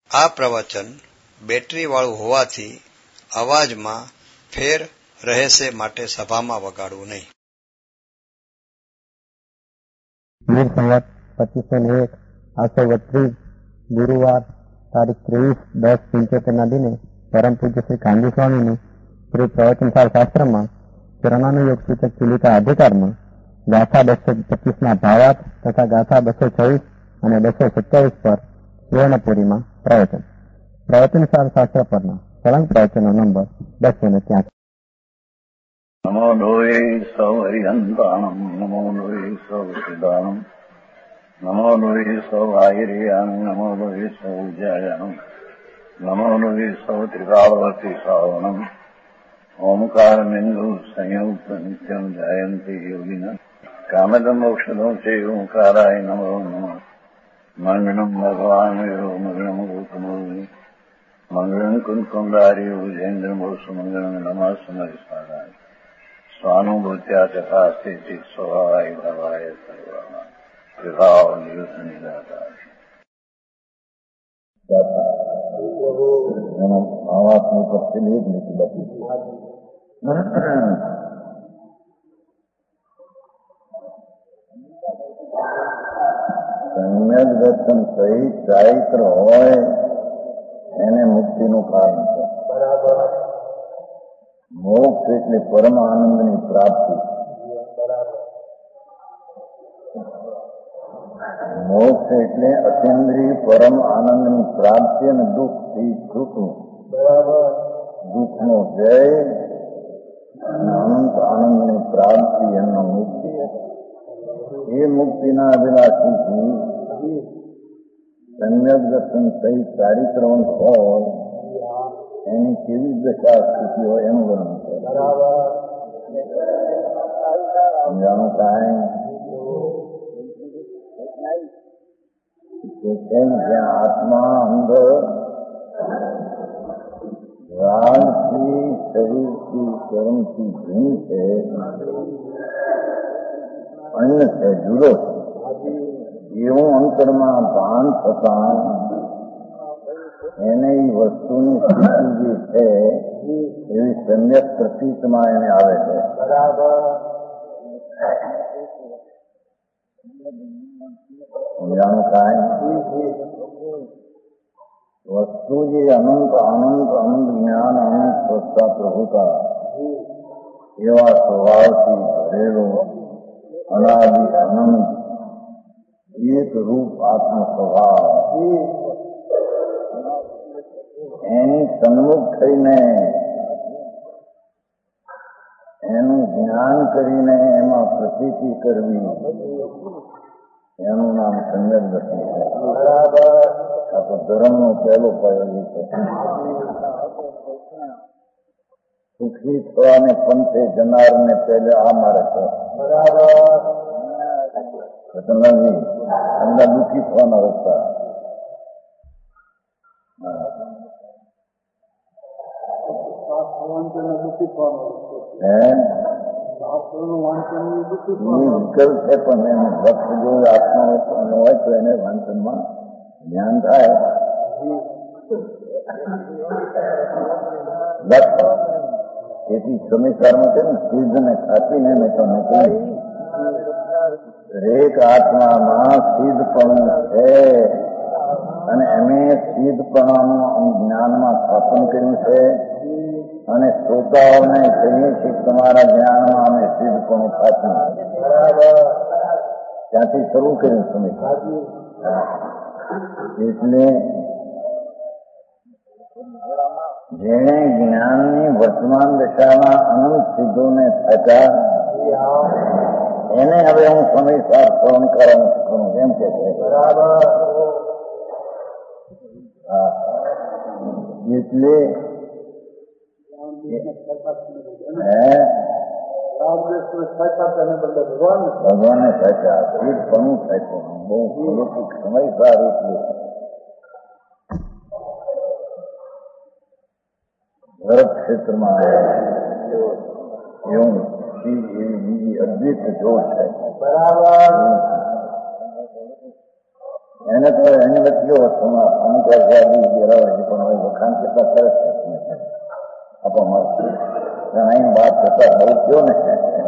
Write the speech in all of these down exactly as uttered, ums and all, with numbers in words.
આ પ્રવચન બેટરી વાળું હોવાથી અવાજમાં ફેર રહેશે, માટે સભામાં વગાડવું નહીં. વીર સંવત પચીસો ને એક આસો બત્રીસ ગુરુવાર તારીખ ત્રેવીસ દસ પંચોતેર ના દિને પરમ પૂજ્ય શ્રી કાંજી સ્વામીની શ્રી પ્રવચનસાર શાસ્ત્રમાં ચરણાનુયોગ સૂચક ચુલિકા અધિકારમાં ગાથા બસો પચીસ ના ભાવાર્થ તથા ગાથા બસો છવ્વીસ અને બસો સત્યાવીસ પર સુવર્ણપુરીમાં પ્રવચન. પ્રવચનસાર શાસ્ત્ર પરના સળંગ પ્રવચનો નંબર બસો ને ત્યાંસી. નમો લોહે સૌ હરિહંતાણમ નમો લોહે સૌ સિદ્ધાણમ નમો લોહે સૌ આયર્યાણ નમો લોહે સૌ જયાણમ નમો લોહે સૌ ત્રિકાળવતી શ્રાવણમ ઓમકાર બિંદુ સંયુક્ત નિત્યમ જયંતી યોગિન કામદમ મોક્ષદમ છે ઓંકારાય નમો નમઃ. મંગળમ ભગવાન મંગળમ ગૌતમોની મંગળમ કુંકુંડારી ભુજેન્દ્ર મોસુ મંગળમ નમઃ સમરિસ્મરાય સ્વાનુભૂત્યા તથા સ્થિતિ સ્વભાવાય ભવાય સર્વા વિભાવ નિયુદ્ધ નિરાકાર ભાવાત્મક પરથી એક નીતિ બધી સમ્યક દર્શન સહિત ચારિત્ર હોય એને મુક્તિનું કારણ છે. બરાબર. મોક્ષ એટલે પરમ આનંદની પ્રાપ્તિ. મોક્ષ એટલે અતિન્દ્રિય પરમ આનંદની પ્રાપ્તિ અને દુઃખથી છૂટવું. બરાબર. દુઃખનો જય અને અનંત આનંદની પ્રાપ્તિ એમનો મુક્તિ. એ મુક્તિના અભિલાષીથી સમ્યક દર્શન સહિત ચારિત્રવંત હોય એની કેવી દશા સ્થિતિ હોય એનું વર્ણન છે. સમજાણું કાંઈ જ્યાં આત્મા અંદર રાગથી શરીરથી કર્મથી ભિન્ન છે, અન્ય છે, જુદો છે, એવું અંતરમાં ભાન થતા એને વસ્તુની સ્થિતિ જે છે એવી સમ્યક પ્રતીતમાં એને આવે છે. બરાબર. સમજાણું કાંઈ વસ્તુ જે અનંત આનંદ અનંત જ્ઞાન અનંત સ્વચ્છતા પ્રભુતા એવા સ્વભાવથી ભરેલો અનાદિ અનંત એક રૂપ આત્મ સ્વભાવ એની સન્મુખ થઈને એનું જ્ઞાન કરીને એમાં પ્રતીતિ કરવી એનું નામ સમ્યક દર્શન છે. બરાબર. આ તો ધર્મનો પહેલો પ્રયોગ છે. સુખી થવાને પંથે જનારને પહેલે આ મારે છે. બરાબર. ઘટનાજી અંદર દુઃખી થવાના રસ્તા. વિકલ્પ છે પણ એનું ભક્ત જો આત્મા હોય તો એને વાંચનમાં જ્ઞાન થાય. તેથી સમીકારમાં છે ને સિદ્ધ ને ખાતીને મેં તમને કહ્યું દરેક આત્મામાં સિદ્ધપણું છે અને એમે સિદ્ધપણાનું જ્ઞાનમાં સ્થાપન કર્યું છે અને શ્રોતાઓને કહીએ છીએ તમારા જ્ઞાનમાં અમે સિદ્ધપણું થાપ્યું. ત્યાંથી શરૂ કર્યું સમીક્ષા. એટલે જેણે જ્ઞાનની વર્તમાન દશામાં અનંત સિદ્ધોને થતા એને હવે હું સમયસાર શ્રવણ કરવાનું કરું એમ કે છે. બરાબર. એટલે ભગવાને સાચા એક પણ સાચું બહુ અલૌકિક સમયસાર એટલે ભરત ક્ષેત્રમાં એવું એવી બીજી અદ્ભુત જોડ છે. બરાબર. એને તો એની વચ્ચે વસ્તુમાં અમુક વર્ષાદી બરાબર છે, પણ હવે વખાણ કેટલા સરસ છે આપવા મળશે. અહીં વાત કરતા બહુ થયો ને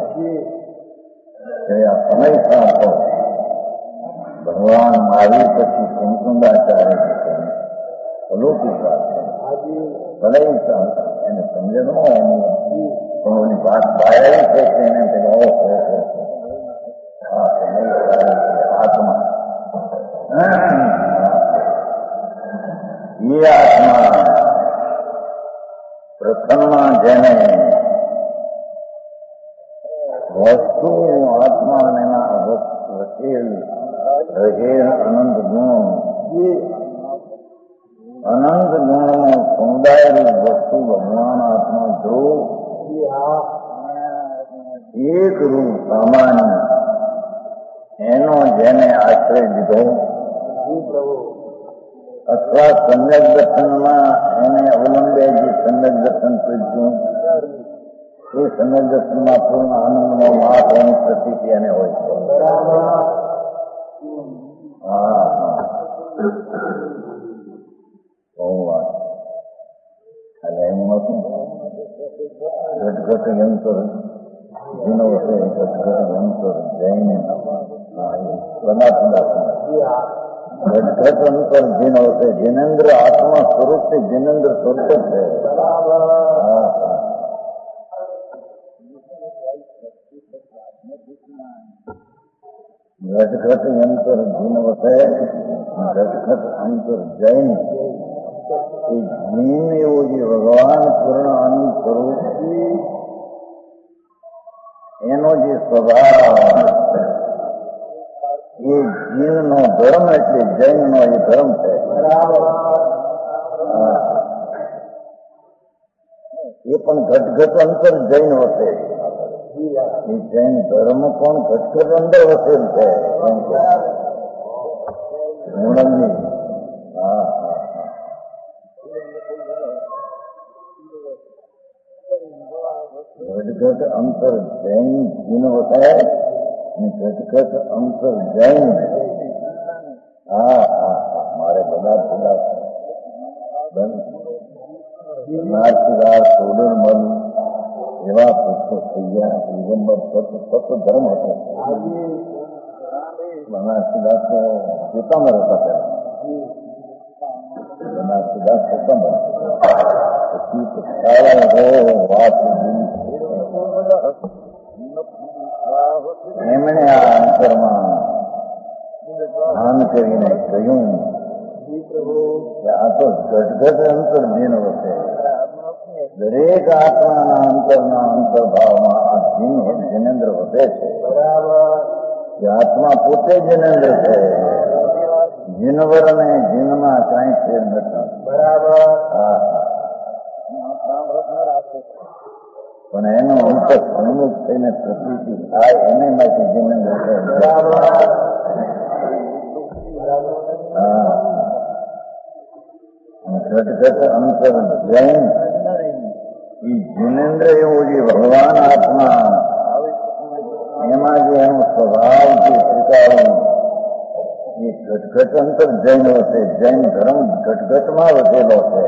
કે આ સમય સાંભળો ભગવાન મહાવીર પછી કુમકુંદાચાર્ય છે અલૌકિક વાત છે. ભલે એને સમજે ન એની પણ ઓની વાત બહાર છે કે એને પેલો ઓહો હા આત્મા એ આત્મા પ્રથમમાં જેને વસ્તુ આત્મા અને એના વચેલ રહેલ અનંત ગુણ અનંત ગુણમાં સમુદાયેલી વસ્તુ ભગવાન આત્મા જો એક રૂપ સામાન્ય એનો જેને આશ્રય લીધો અથવા સમ્યક દર્શનમાં એને અવલંબે જે સમ્યક દર્શન પૂછ્યું એ સમ્યક દર્શનમાં પૂર્ણ આનંદનો માપ એની પ્રતિક્રિયા એને હોય છે. હા બહુ વાત એટલે એમ નતું ઘટઘટ યંત્ર જેનો હશે ઘટઘટ યંત્ર જઈને બનાતા ઘટઘટ અંતર જેનો હશે જીનેન્દ્ર આત્મા સ્વરૂપથી જીનેન્દ્ર સ્વરૂપ જ છે. ઘટઘટ અંતર જીન વસે ઘટઘટ અંતર જૈન એ જીન એવું જે ભગવાન પૂર્ણ આનંદ સ્વરૂપ એનો જે સ્વભાવ એ જીન નો ધર્મ એટલે જૈન નો એ ધર્મ છે. એ પણ ઘટઘટ અંતર જૈન વસે એ જૈન ધર્મ પણ ઘટઘટ અંદર વસેલ છે. મૂળંગી હા ઘટઘટ અંતર જૈન જીન વસાય ને ઘટઘટ અંતર જૈન હા હા હા મારે બધા બધા નારસીદાસ સોડર મન એવા પુસ્તકો થઈ ગયા. દિગંબર તત્વ ધર્મ હતો. નારસીદાસ તો પીતાંબર હતા પહેલા નારસીદાસ પીતાંબર પછી વાત એમણે આ અંતરમાં ધ્યાન કરીને કહ્યું કે આ તો ઘટઘટ અંતર જીન વસે દરેક આત્માના અંતરના અંતર્ભાવમાં આ જીન જીનેન્દ્ર વસે છે. બરાબર આત્મા પોતે જીનેન્દ્ર છે. જીનવર અને જીનમાં કાંઈ ફેર નથી. બરાબર હા પણ એનો અંતર અનુમુખ થઈને પ્રકૃતિ થાય એને માટે જીનેન્દ્ર છે. બરાબર હા ઘટઘટ અંતર જૈન એ જીનેન્દ્ર એવું જે ભગવાન આત્મા એમાં જે એનો સ્વભાવ જે સ્વીકારું એ ઘટઘટ અંતર જૈન વસે જૈન ધર્મ ઘટઘટમાં વસેલો છે.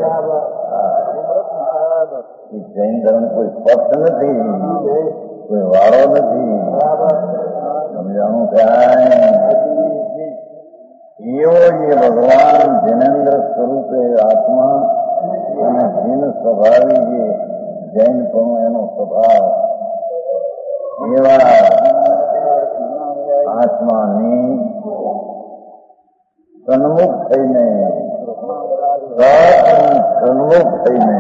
એ જૈન ધર્મ કોઈ પક્ષ નથી, કોઈ વાળો નથી. સમજાણું થાય એવો જે ભગવાન જીનેન્દ્ર સ્વરૂપે આત્મા અને જીન સ્વભાવી જે જૈન પણ એનો સ્વભાવ એવા આત્માની સન્મુખ થઈને સન્મુખ થઈને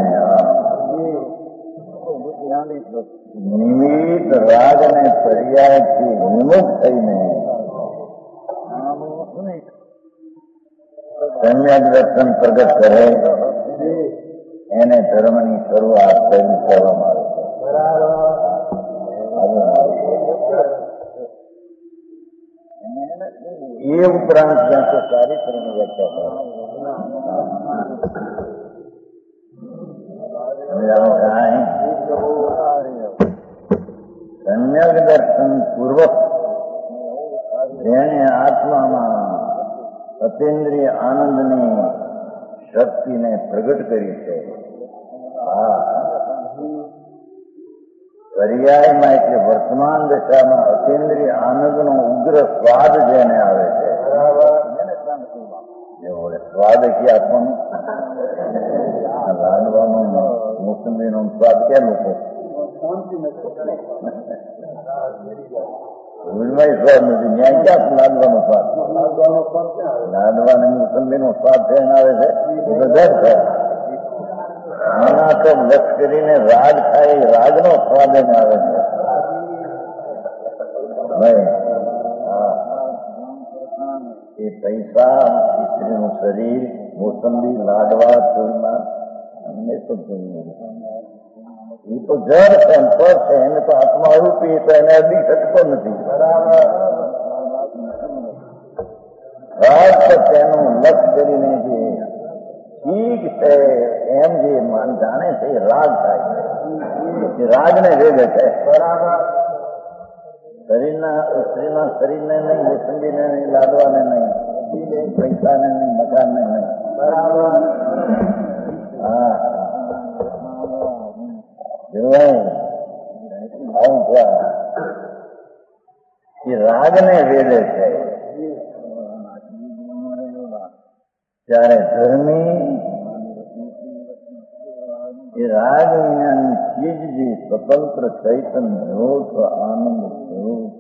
નિમિત્ત રાગ ને પર્યાયથી વિમુખ થઈને સમ્યક દર્શન પ્રગટ કરે એને ધર્મની શરૂઆત કરી કરવામાં આવે છે. એ ઉપરાંત જ્યાં તો ચારિત્રની વ્યાખ્યા સમ્યક દર્શન પૂર્વક જેણે આત્મામાં સતત અતિન્દ્રિય આનંદની શક્તિને પ્રગટ કરી છે. આ પર્યાયમાં એટલે વર્તમાન દશામાં અતિન્દ્રિય આનંદનો ઉગ્ર સ્વાદ જેને આવે છે. સ્વાદ કે આપવાનું લાડવાનો મોસંબીનો સ્વાદ ક્યાં લોકો સ્વાદ નથી. ન્યાય ક્યાં લાડવાનો સ્વાદ? લાડવાનો મોસંબીનો સ્વાદ થઈને આવે છે બધા છે. આના તો લક્ષ કરીને રાગ થાય, રાગનો સ્વાદ એને આવે છે. એ પૈસા, સ્ત્રીનું શરીર, મોસંબી, લાડવા, ચૂરમા અમને તો જોઈએ. એ તો જળ છે, પર છે, એને તો આત્મા રૂપી, તો એને અડી શકતો નથી. રાગ તો તેનું લક્ષ કરીને જે ઠીક છે એમ જે માન જાણે છે એ રાગ થાય છે. રાગને વેગે છે. શરીરના સ્ત્રીના શરીરને નહીં, મોસંબીને નહીં, લાડવાને નહીં, પૈસાને નહીં, મકાનને નહીં. હા એ રાગને વેદે છે. ત્યારે ધર્મી એ રાગ વિનાની ચીજ જે સ્વતંત્ર ચૈતન્ય જોત આનંદ સ્વરૂપ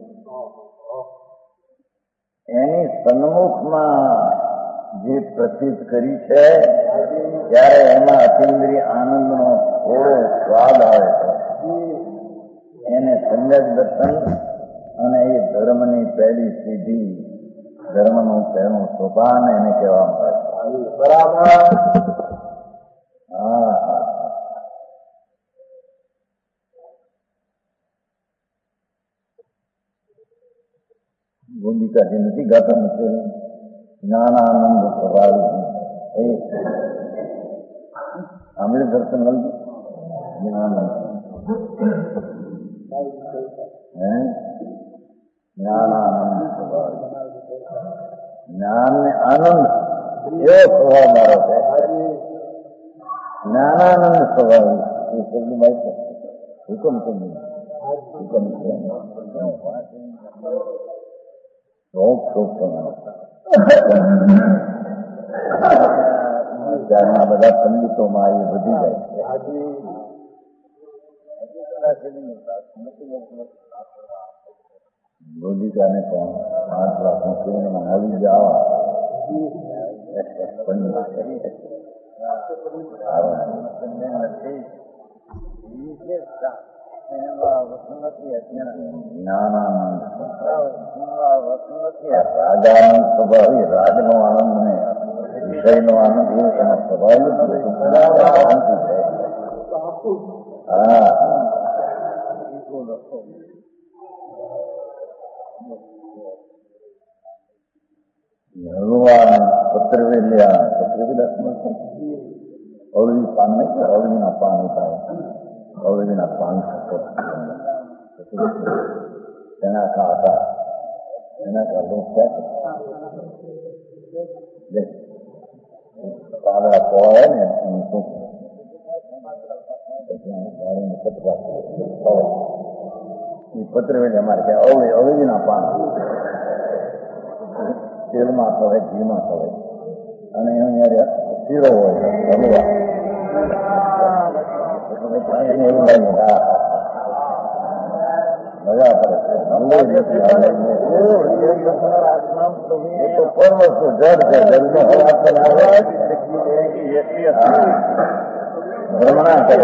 એની સન્મુખમાં જે પ્રતીત કરી છે ત્યારે એમાં અતિન્દ્રિય આનંદનો થોડો સ્વાદ આવે છે. એને સમ્યક દર્શન અને એ ધર્મની પહેલી સીધી ધર્મનું પહેલું સોપાન એને કહેવામાં આવે છે. બરાબર. હા હા ભૂમિકા જે નથી ગાતા નથી જ્ઞાનાનંદ સ્વભાવ આમરે દર્શન લઈ જ્ઞાનાનંદ હે જ્ઞાનાનંદ સ્વભાવ જ્ઞાન ને આનંદ એવો સ્વભાવ મારો છે. જ્ઞાનાનંદ સ્વભાવ એ શબ્દ માહિતી હુકમ શબ્દ હુકમ છે. શોખ શોખ ત્યારના બધા પંડિતોમાં એ વધી જાય છે. ગોલિકાને પણ પાંચ લાખ મુસ્લિમોમાં આવી જવા જ્ઞાનાનંદ રાજાનંદ સ્વભાવ રાજનો આનંદ ને વિષયનો આનંદ એનો સ્વભાવ શાંતિ છે. હા ભગવાન પત્રવેલ્યા પત્રવેલા અવળી પાન નહીં કે અવળીના પાન થાય અવળીના પાન તેના ખાતા એના કાઢું પાડા પોળે ને પત્રવેલી અમારે કે અવળી અવળીના પાન તેલમાં ખવાય, ઘીમાં ખવાય અને અહીંયા શીરો હોય હલવા મજા પડે છે. તો પરવસ્તુ જળ છે. જળનો ભ્રમણા કરે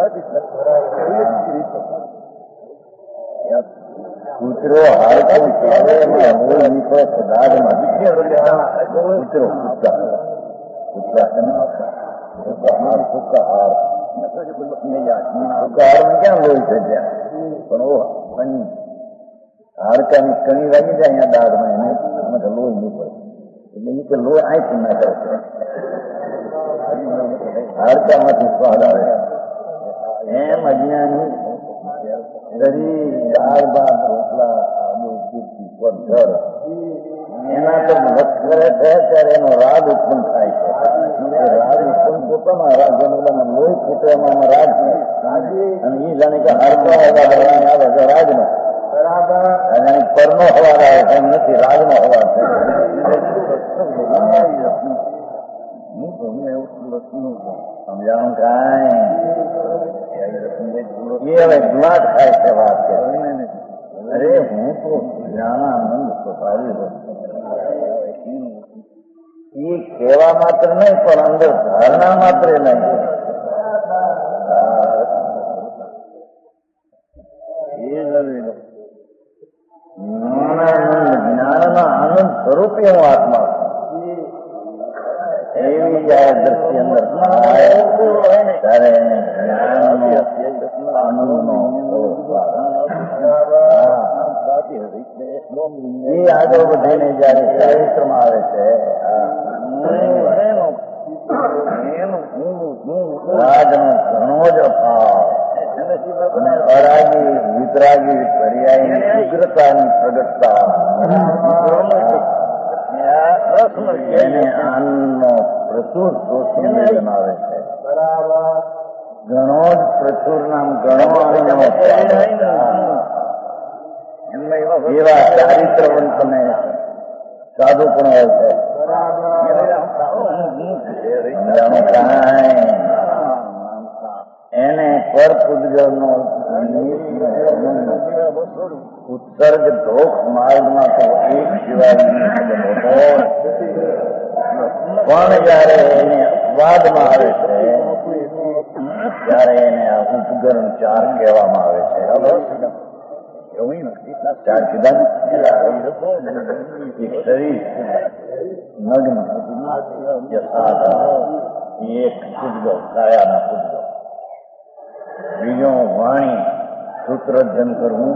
કૂતરો હાડકું ચાલેમાં મૂળ નીકળે છે દાદમાં કૂતરો કૂતરા કૂતરા હાર સૂકા હાર સૂકા હારમાં ક્યાં લોહી છે ત્યાં પણ ઓ કણી હાડકાની કણી વાગી જાય અહીંયા દાદમાં એને આમાં લોહી નીકળે એટલે એ કે લોહી આંખી ના કરે છે હાડકામાંથી સ્વાદ આવે એમ અજ્ઞાની શરીર દાળ ભાત રોટલા આલુ કીર્તિ પર જળ એના તો વધ કરે છે ત્યારે એનો રાગ ઉત્પન્ન થાય છે. રાગ ઉત્પન્ન પોતાના રાગ લોહી ફૂટવામાં રાગ અને એ જાણે કે હરતો અવાજ આવે છે રાજનો બરાબર પરનો અવાજ આવે છે એમ નથી, રાજનો અવાજ છે. સમજાણું કાંઈ એ હવે ગુલાટ થાય છે વાત છે. અરે હું તો જ્ઞાનાનંદ સ્વભાવી એ કહેવા માત્ર નહીં પણ અંદર ધારણા માત્ર નહીં. જ્ઞાનના આનંદ સ્વરૂપે હું આત્મા એવી જયારે દ્રષ્ટિ અંદર થાય ત્યારે એને જ્ઞાનનો આનંદનો એ આગળ વધીને જયારે ચારિત્રમાં આવે છે રાજનો ઘણો જ અભાવ અને અરાગી વિતરાગી પર્યાયની ઉગ્રતાની પ્રગટતા એને આનંદનો પ્રચુર શોષણ બનાવે છે. ઘણો જ પ્રચુર નામ ઘણો આનંદનો એવા ચારિત્રવંતને સાધુ પણ હોય છે. એને પર પૂજનો ઉત્સર્ગ ધોખ માર્ગમાં તો એક સિવાય પણ જયારે એને અપવાદમાં આવે છે ત્યારે એને આ ઉપકરણ ચાર કહેવામાં આવે છે. ચાર કીધા એક શરીર નગ્ન એક પૂજગો કાયાના પૂજગો, બીજો વાણી સૂત્રજન કરવું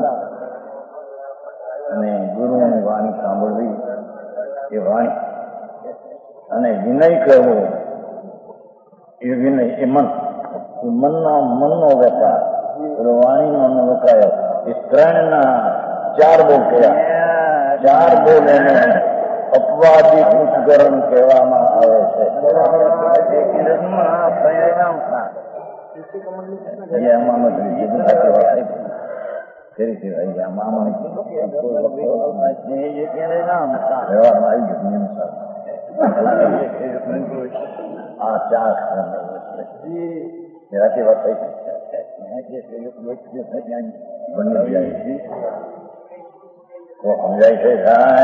અને ગુરુની વાણી સાંભળવી એ વાણી, અને વિનય કરવો એ વિનય એ મન એ મનનો મનનો વેપાર વાણીનો વકાયો એ ત્રણના ચાર બોલ કયા ચાર બોલ એને અપવાદિત ઉપકરણ કહેવામાં આવે છે. આ ચાર એનાથી વાત થઈ બની જાય છે તો સમજાય છે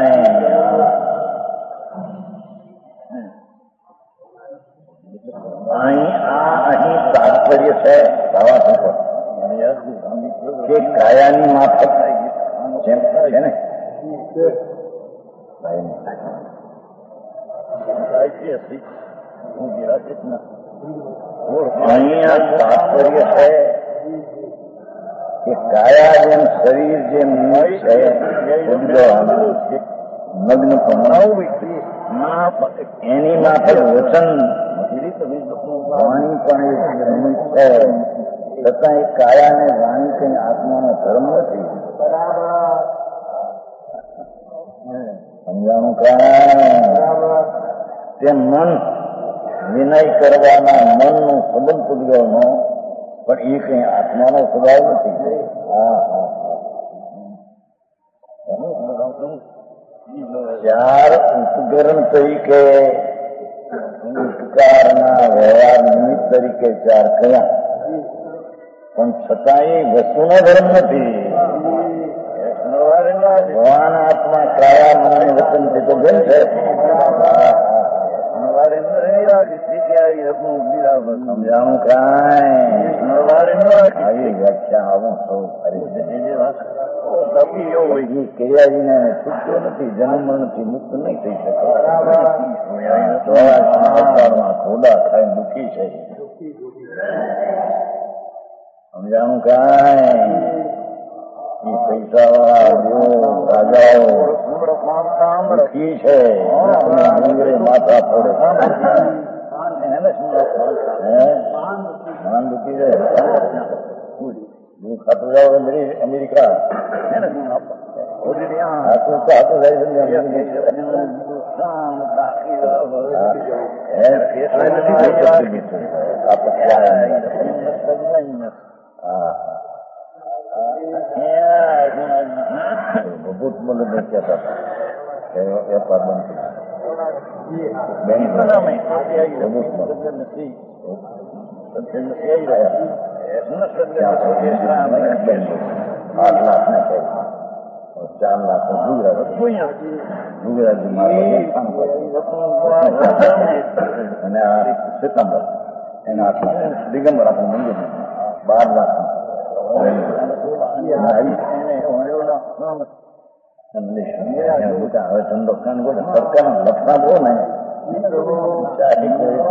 અહીં આ અહીં તાત્પર્ય છે ભાવાત્મક કે કાયાની માફક જેમ છે ને અહીંયા તાત્પર્ય છે કે કાયા જેમ શરીર જેમ છે નગ્ન એની માફક વચન વાણી પણ છે, છતાં એ કાયા ને વાણી કઈ આત્માનો ધર્મ નથી. સમજાણું કાયા તે મન વિનય કરવાના મનનું સંબંધ પૂજવાનો પણ એ કઈ આત્માનો સ્વભાવ નથી. હા હા ચાર ઉપકરણ તરીકે ઉપકારના વ્યવહાર નિમિત્ત તરીકે ચાર કયા પણ છતાં એ વસ્તુનો ધર્મ નથી. ભગવાન આત્મા કાયા મન વચનથી તો બેન છે. સમજાણું કાંઈ આવી વ્યાખ્યા આવું સૌ ફરી ક્રિયાજીને છૂટતો નથી, જન્મ મરણથી મુક્ત નહીં થઈ શકે. અવતારમાં ખોડા ખાઈ દુઃખી છે. સમજાણું કાંઈ પૈસા વાળા રાજાઓ દુઃખી છે, ડુંગરે માથા ફોડે માન દુઃખી છે. ખાતું જાઓ America Aku tak tahu saya sendiri. Apa yang Bebut mulai siapa? Ya pardon. Bang mana mai? Bebut mulai. Tentu saya ya. Ya, Allah nak saya. Jangan lakukan juga. Juga di mana? Mana September. Enak. Digam berapa minggu? Baru. Yang sudah tentukan sudah terkan lepas pun ni. Jadi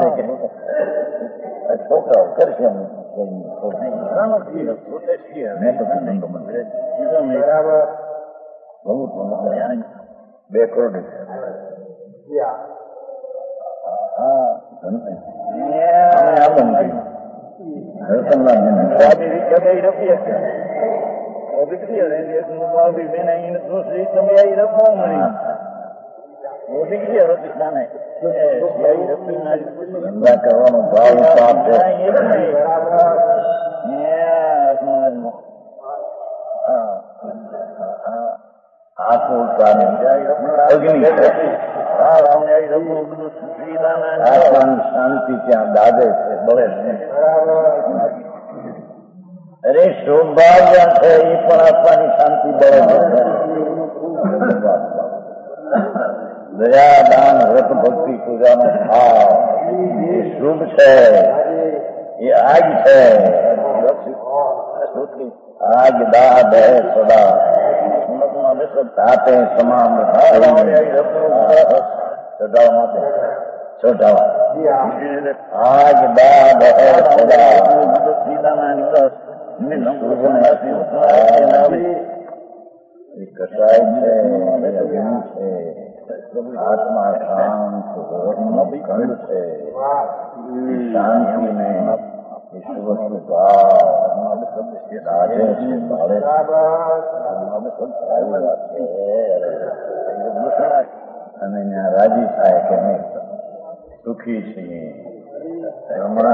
kita foto kerja ni. Kalau kita foto sih, mereka pun tentukan. Bagus banget. Background. Ya. Ah, tentu. Ya. Apa ni? Harusnya ni. Tapi kita hidup dia. Tapi dia ni semua bina ini terus itu dia hidup mana? Oh dia harus di sana. Dia hidup bina. Anda kawan bawa apa? Ya, semua. Ah. Aku kan begini. Akan शांति क्या दादे से बोले अरे सौभाग्य है ये पर अपनी शांति बोले दया दान व्रत भक्ति पूजा में भाव ये शुभ है ये आग है आग दाद है सदा आते समाम छोटा माते छोटा आज बाद है खुदा सीधा कसाई है आत्मा शांत कंठ है शांति में ईश्वर राजे से बाले અને રાજી થાય કે અમે સુખી છીએ હમણાં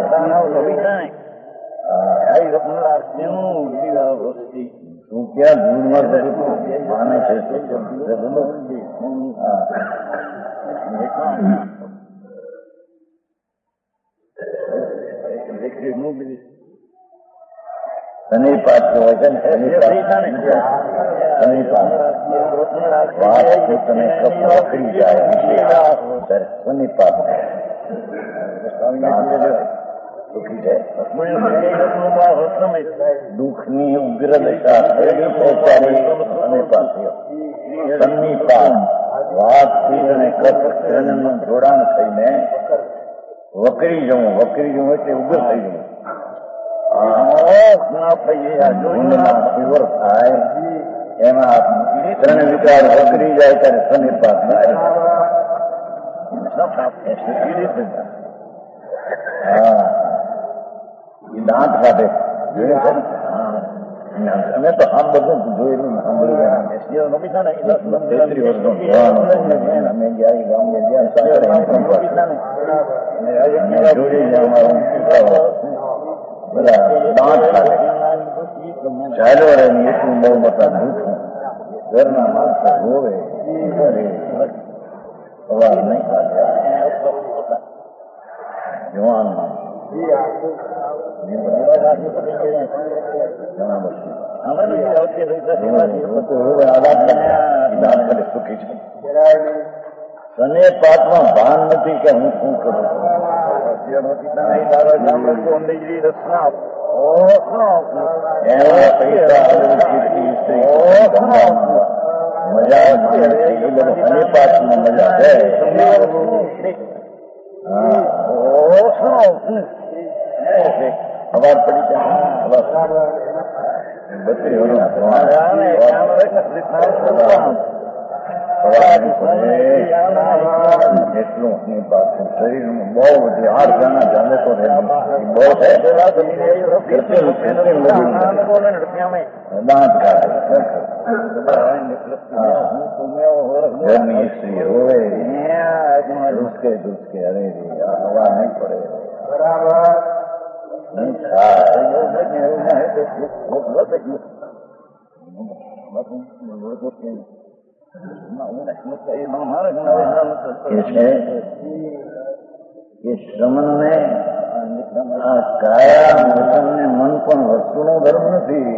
તું ક્યાં ધૂળમાં માને છે શનિ પાઠ હોય છે ને શનિ પાઠ વાત તને પકડી જાય શનિ પાઠ સુખી જાય દુઃખની ઉગ્ર દશા એવી પહોંચાડી શનિ પાઠ શનિ પાઠ વાતથી અને કપનું જોડાણ થઈને વકરી જવું વકરી જવું એટલે ઉગ્ર થઈ જવું થાય એમાં ત્રણ વિચાર વકરી જાય ત્યારે શનિ પાઠ હા એ દાંત કાઢે અમે તો આમ બધું જોયેલું સાંભળ્યું તેત્રી વર્ષનો અમે ગયા ગામને ગયા જોડી અમારું બધા દાંત કાઢે ચાલો રે એટલું બહુ મોટા દુઃખ ઘરના માણસો રોવે સવાર નહીં કાઢ્યા જવાન સુખી છે શનિ પાઠમાં ભાન નથી કે હું શું કરું મજા શનિ પાઠમાં મજા છે અવાજ પડી જાય બત્રી એટલું ની પાછું શરીરમાં બહુ બધી આઠ જણા ચાલે તો બહુ દાંત કાઢે ઘરની સ્ત્રી હોય દુસકે દુસકે અરે હવા નહીં પડે બરાબર શ્રમણ ને આ કાયા મોસમ ને મન પણ વસ્તુનો ધર્મ નથી.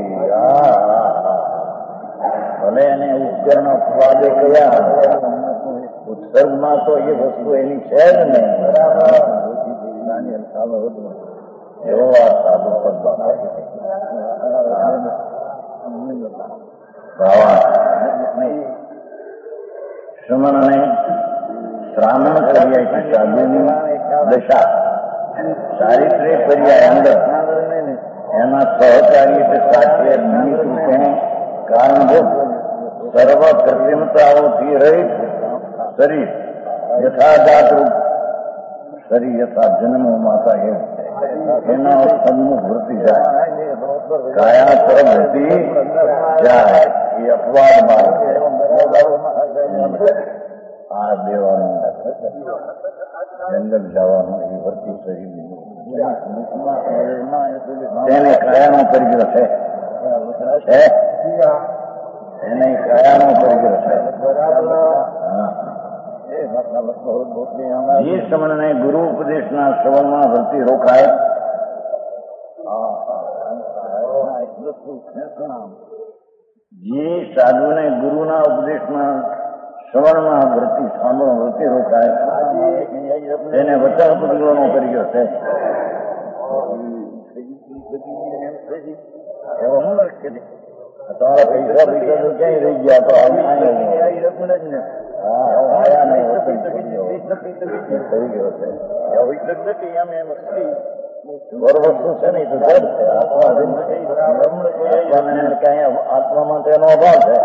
ભલે એને ઉપકરણ અપવાદે કયા ઉત્સર્ગમાં તો એ વસ્તુ એની છે જ નહીં. એવો આ સાધુ પદ શ્રમણ ને શ્રામણ કર્યા છે સાધુની દશા ચારિત્ર્ય પર્યાય અંદર એના સહકારી સાથે નિમિત્ત રૂપે કારણભૂત સર્વ કૃત્રિમતાઓથી રહિત શરીર યથાજાત રૂપ શરીર યથા જન્મ માતા એ એના સન્મુખ વૃત્તિ જાય કાયા તરફ વૃત્તિ જાય એ અપવાદ માર્ગ આ દેવાનું જંગલ જવાનું એ વૃત્તિ શરીર તેને કાયાનો પરિગ્રહ છે એને કાયાનો પરિગ્રહ છે. જે શ્રમણને ગુરુ ઉપદેશના શ્રવણમાં વૃત્તિ રોકાય જે સાધુને ગુરુના ઉપદેશમાં શ્રવણમાં વૃત્તિ સાંભળો વૃત્તિ રોકાય તેને વચન પુત્રોનો કર્યો છે. તમારા પૈસા પૈસા તો ક્યાંય રહી ગયા તો થઈ ગયો છે. વસ્તુ છે ને આત્મામાં તેનો અભાવ છે.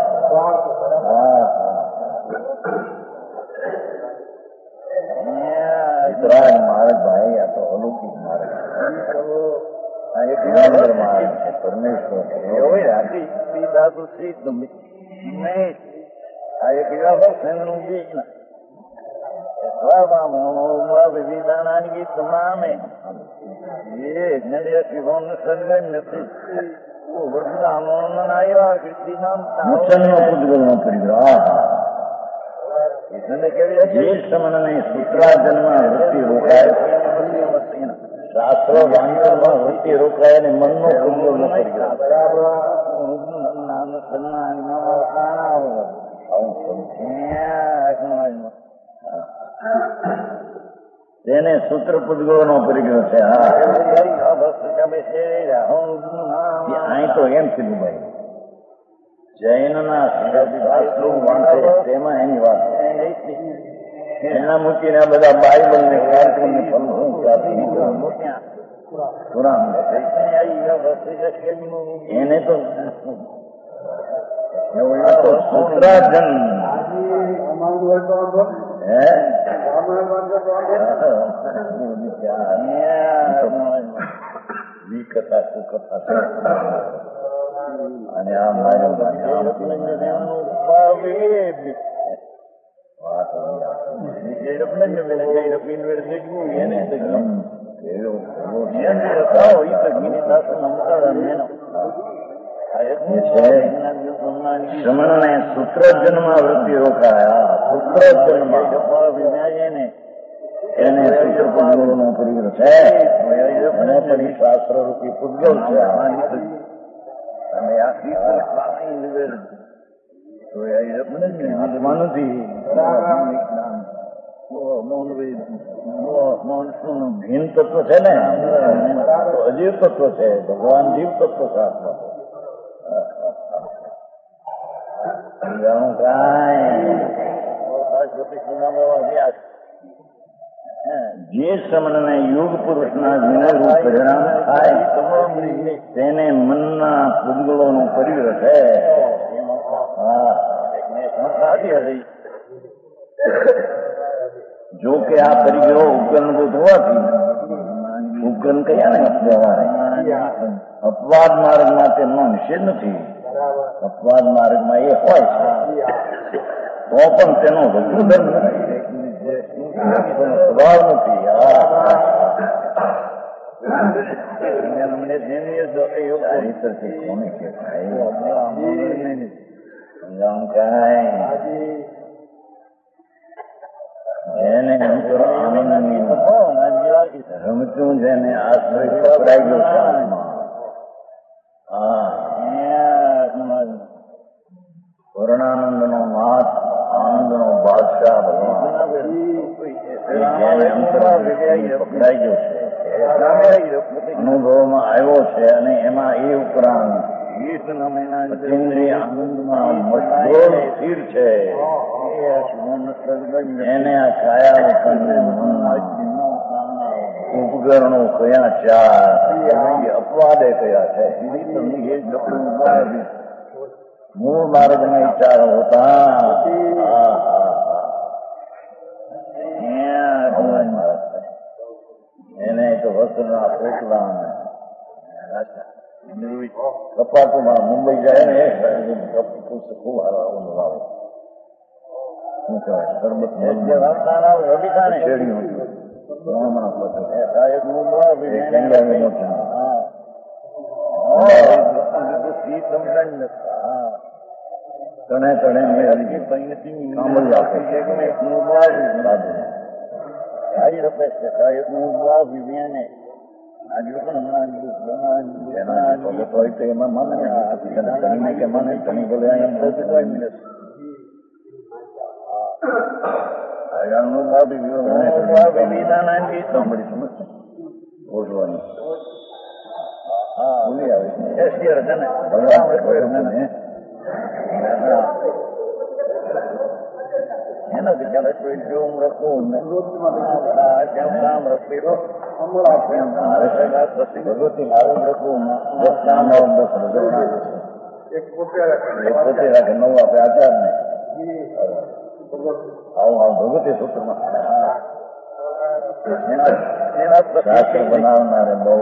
હા માર્ગ ભાઈ આ તો અલૌકિક માર્ગ આ એક નંબર માર્ગ છે. પરમેશ્વર આ એક એનું બીજ વિધાનાની તમામે એ શિવોન સંગમ નથી જે શ્રમણને સૂત્રાજનમાં વૃત્તિ રોકાય શાસ્ત્રો વાંચનમાં વૃત્તિ રોકાય અને મનનો પૂર્વ ન તેને સૂત્ર પુદ્ગલો નો પરિગ્રહ છે. હા અહીં તો એમ કીધું ભાઈ જૈન ના શાસ્ત્રો વાંચે તેમાં એની વાત એના મૂકીને આ બધા બાઇબલ ને કાર્ટૂન ને પુરાણ એને તો સૂત્રાજન હે કથા સુકથા છે અને આ મારી શ્રમણને સૂત્રજન્મમાં વૃત્તિ રોકાયા. સૂત્રજન્મમાં એને સૂત્ર પુદ્ગલો નો પરિગ્રહ છે અને પછી શાસ્ત્ર રૂપી પુદ્ગલ છે. અને આત્મા નથી ભીન તત્વ છે ને અજીવ તત્વ છે. ભગવાન જીવ તત્વ છે આત્મા. જે શ્રમણને યોગ પુરુષના વિનયરૂપ પરિણામ થાય તેને મનના પૂતગળોનો પરિગ્રહ છે. જો કે આ પરિગ્રહ ઉપકરણભૂત હોવાથી ઉપકરણ કયા ને વ્યવહારે અપવાદ માર્ગમાં તેમનો નિષેધ નથી. અપવાદ માર્ગમાં એ હોય છે તો પણ તેનો વકૃધર્મ નથી, સ્વભાવ નથી. કોને કે જેને અંતર આનંદની રમતું જેને આશ્રય પકડાઈ ગયો છે આત્મા, પૂર્ણાનંદ નો નાથ, આનંદ નો બાદશાહ ભગવાન જેને અંતર પકડાઈ ગયો છે, અનુભવમાં આવ્યો છે અને એમાં એ ઉપરાંત ઇન્દ્રિય આનંદમાં મશગુલ સ્થિર છે, એને આ કાયા ઉપકરણો કયા ચાર અપવાદે કયા છે. મૂળ માર્ગ માં ચાર હોતા એને તો વસ્ત્રના પોટલા કપાટોમાં મુંબઈ જાય ને ખૂબ હારા શું કહેવાય શરબત શેરડી તણે તણે કામલ આપે એમાં માને કે માને તણી બોલે ભગવતી મારું રખવું પોતે રાખે નવું આપે આચાર ને આવું આવું ભગવતી સૂત્રમાં શાસ્ત્ર બનાવનારે બહુ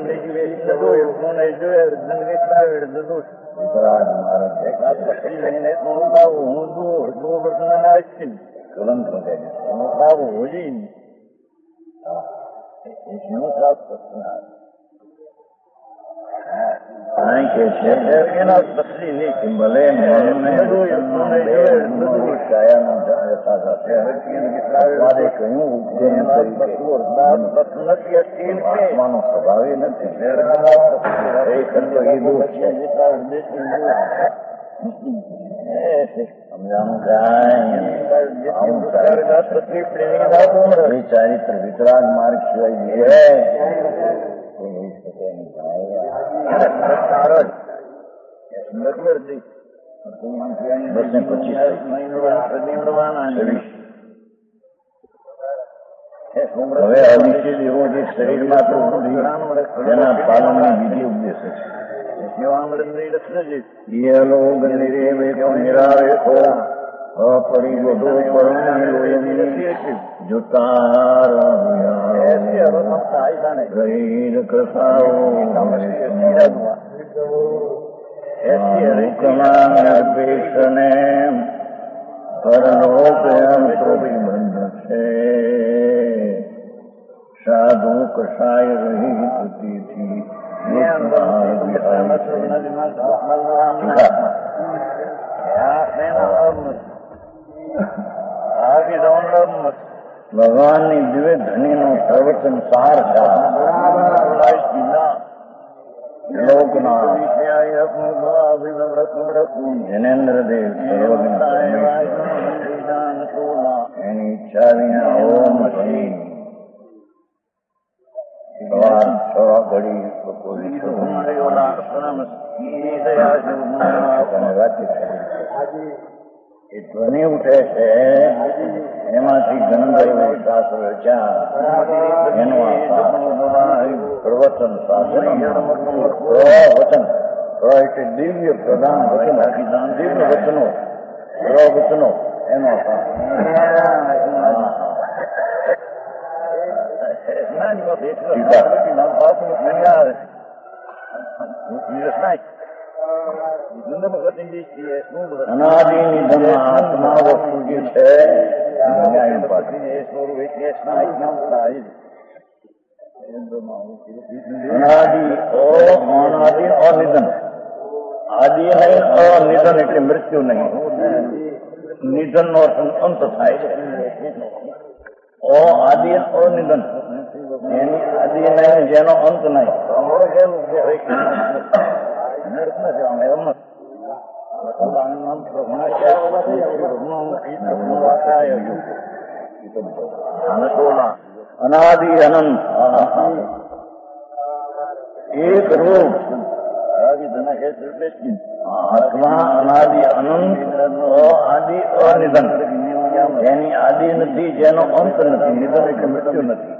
કલંક કે છે એના તકલી નહીં ભલે મનને કહ્યું ઉપજન આત્માનો સ્વભાવ નથી સમજાનું કાંઈ ચારિત્ર વિતરાગ માર્ગ સિવાય બસ ને પચીસ હવે અનિશ્ચિત એવો જે શરીરમાં તો તેના પાલનની વિધિ ઉપદેશ છે. અપરિબોધો ગરીર કસાઓ પેશને બંધ છે. સાધુ કસાય રહી તેથી ભગવાનની દિવ્ય ધની નો પ્રવચન સાર છે. લોકના જનેન્દ્ર દેવ એની ઈચ્છા વિના ઓમ નથી. સવાર છ ઘડી એ ધ્વનિ ઉઠે છે એમાંથી ગંધર્વ શાસ્ત્ર રચ્યા એનું પ્રવચન શાસન વચન એટલે દિવ્ય પ્રધાન વચન દિવ્ય વચનો પ્રવચનો એનો અનાદિ નિધન આત્મા વસ્તુ જે છે અનાદિ અનાદિ અનિધન આદિ નહીં અનિધન એટલે મૃત્યુ નહીં. નિધન નો અંત થાય છે. ઓ આદિ અનિધન એની આદિ નહીં જેનો અંત નહીં. અનાદિ અનંત એક રૂપ આત્મા અનાદિ અનંત આદિ અનિધન એની આદિ નથી જેનો અંત નથી. નિધન એટલે મૃત્યુ નથી.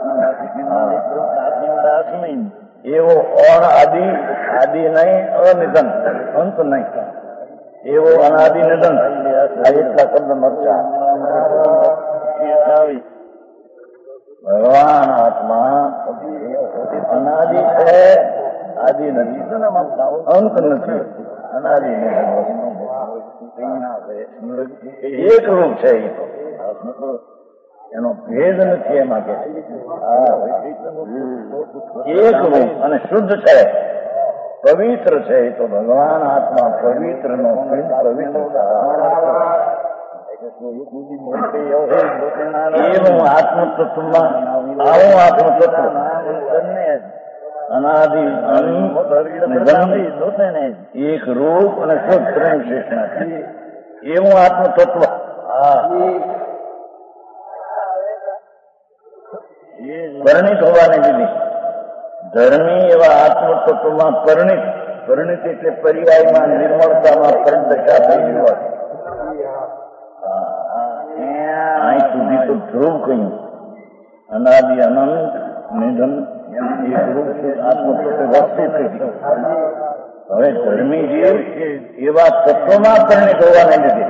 એવો અણ આદિ આદિ નહીં અનિધન અંત નહીં એવો અનાદિ નિધન. આ એટલા શબ્દ મરચા ભગવાન આત્મા અનાદિ છે આદિ નથી અંત નથી. અનાદિ એક રૂપ છે. એનો ભેદ નથી. એમાં કે એક રૂપ અને શુદ્ધ છે પવિત્ર છે. એ તો ભગવાન આત્મા પવિત્ર નો પવિત્ર એવું આત્મતત્વમાં આવું આત્મતત્વ અનાદિ એક રૂપ અને શુદ્ધ ત્રણ વિશેષણ એવું આત્મતત્વ પરિણિત હોવાને લીધે ધર્મી એવા આત્મતત્વમાં પરિણિત પરિણિત એટલે પર્યાયમાં નિર્મળતામાં પરિદશા થઈ હોવાથી અહીં સુધી તો ધ્રુવ કહ્યું અનાદિ અનંત નિધન એક રૂપ આત્મતત્વ વસ્તુ થઈ. હવે ધર્મી જીવ એવા તત્વમાં પરિણિત હોવાને લીધે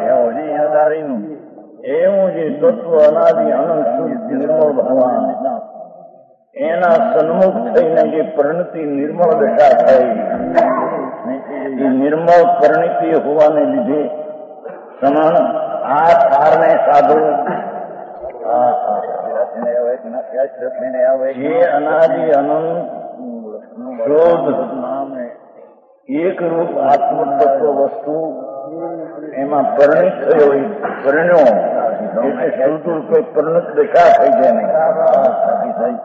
એવું જે તત્વ અનાદિ અનંત શુદ્ધ નિર્મળ ભગવાન એના સન્મુખ થઈને જે પરિણતિ નિર્મળ દશા થઈ એ નિર્મળ પરિણતિ હોવાને લીધે સમાન આ સારને સાધુ જે અનાદિ અનંત શોધ એક રૂપ આત્મતત્વ વસ્તુ એમાં પરિણિત થયો પરિણ્યો એટલે શુદ્ધ રૂપે પરિણત દશા થઈ જાય નહીં.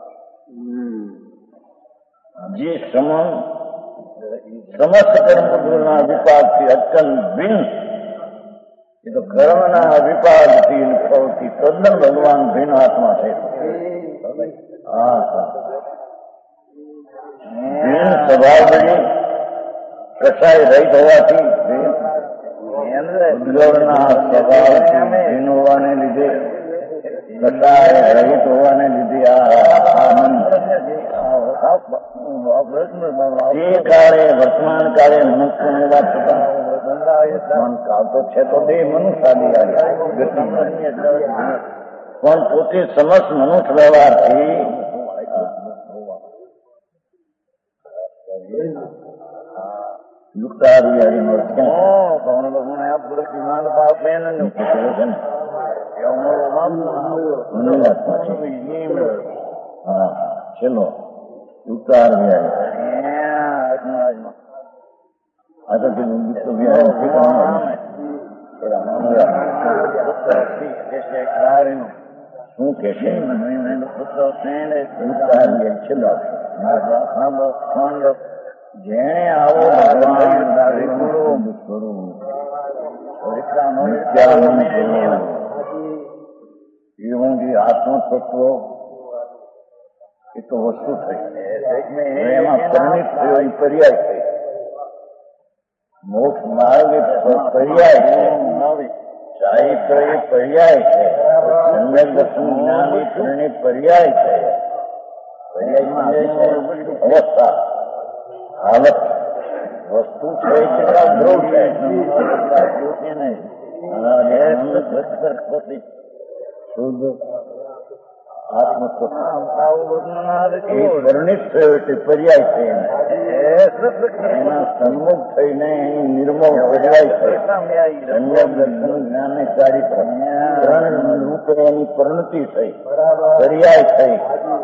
જે સમમ સમસ્ત કર્મના વિપાકથી અત્યંત ભિન્ન એ તો કર્મના વિપાકથી ફળથી તદ્દન ભગવાન ભિન્ન આત્મા છે. ભિન્ન સ્વભાવ બની કસાય રહિત હોવાથી ઉદ્ગવના સ્વભાવથી ભિન્ન હોવાને લીધે કસાય રહિત હોવાને લીધે આ આનંદ એ કાળે વર્તમાન કાળે મનુષ્યની વાત થતા કાળ તો છે તો બે મનુષ્યાદી ગતિ પણ પોતે સમસ્ત મનુષ્ય વ્યવહારથી યુક્ત આવી હા ચલો યુક્તાર આ તો શું કે છે છેલ્લો જેને આવો એવું જે આત્મતત્વ એ તો વસ્તુ થઈ એમાં પરિણિત થયો એ પર્યાય થઈ. મોક્ષ માર્ગ પર્યાય છે. સાહિત્ય એ પર્યાય છે. સમ્યક દર્શન જ્ઞાન એ પરિણિત પર્યાય છે. પર્યાય છે અવસ્થા હાલત વસ્તુ છે કેટલા ધ્રુવ છે શુદ્ધ આત્મ વર્ણિત થયો તે પર્યાય છે, એના સન્મુખ થઈને એની નિર્મળ પર્યાય છે. સમ્યક દર્શન જ્ઞાન ને ચારિત્ર ત્રણ રૂપે એની પરિણતિ થઈ, પર્યાય થઈ.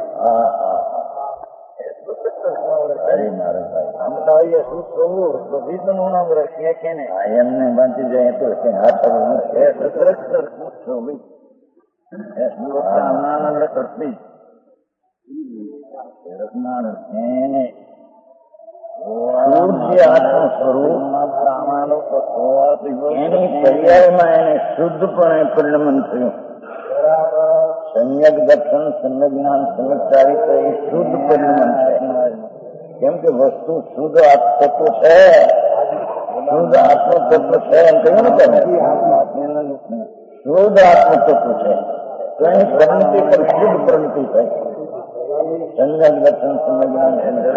અરે મારા ભાઈ એમને બાંધી જાય તો હાથ કરતી આત્મ સ્વરૂપ એની પર્યાયમાં એને શુદ્ધપણે પરિણમન થયું. સમ્યક દર્શન, સમ્યક જ્ઞાન, સમ્યક ચારિત્ર એ શુદ્ધ પરિણમન છે. કેમ કે વસ્તુ શુદ્ધ તત્વ છે, શુદ્ધ આત્મ તત્વ છે એમ કહ્યું ને તમે, શુદ્ધ આત્મ તત્વ છે તો એની પરિણતિ પર શુદ્ધ પરિણતિ થાય. સમ્યક દર્શન, સમ્યક જ્ઞાન,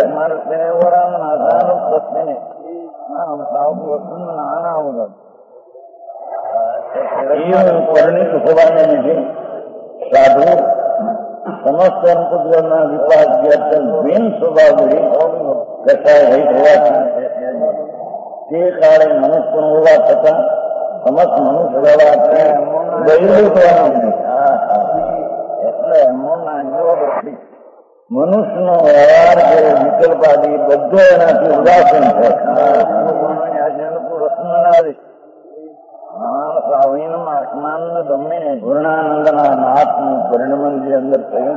પરિણિત હોવાને લીધે સાધુ સમસ્ત અંતર્જ્ઞાનના વિપાક જે અત્યંત ભીન સ્વભાવ વળી કસાય રહી હોવાથી તે કાળે મનુષ્ય હોવા છતાં સમસ્ત મનુષ્ય હોવાથી બહેરું થવાનું એટલે મનુષ્યનો વ્યવહાર છે વિકલ્પાદી બધો એનાથી ઉદાસીન છે. પૂર્ણાનંદના નાથનું પરિણમન જે અંદર થયું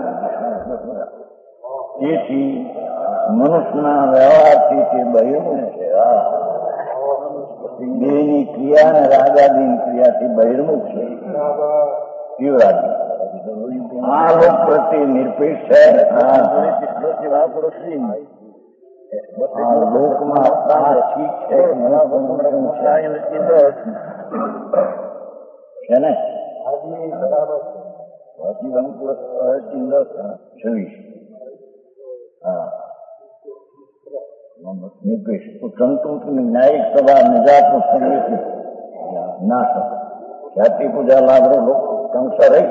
તેથી મનુષ્યના વ્યવહારથી તે બહિર્મુખ છે. દેહની ક્રિયા અને રાગાદીની ક્રિયાથી બહિર્મુખ છે. તીવ્રાદી આ લોક પ્રત્યે નિરપેક્ષ છે. લોકમાં આપણા ઠીક છે છે ને છવ્વીસ હા નિરપેક્ષ સંતુષ્ટ ન્યાયિક સભા નિજાતનું સંગીત ના શકે. જાતિ પૂજા લાભરો કંક્ષા રહી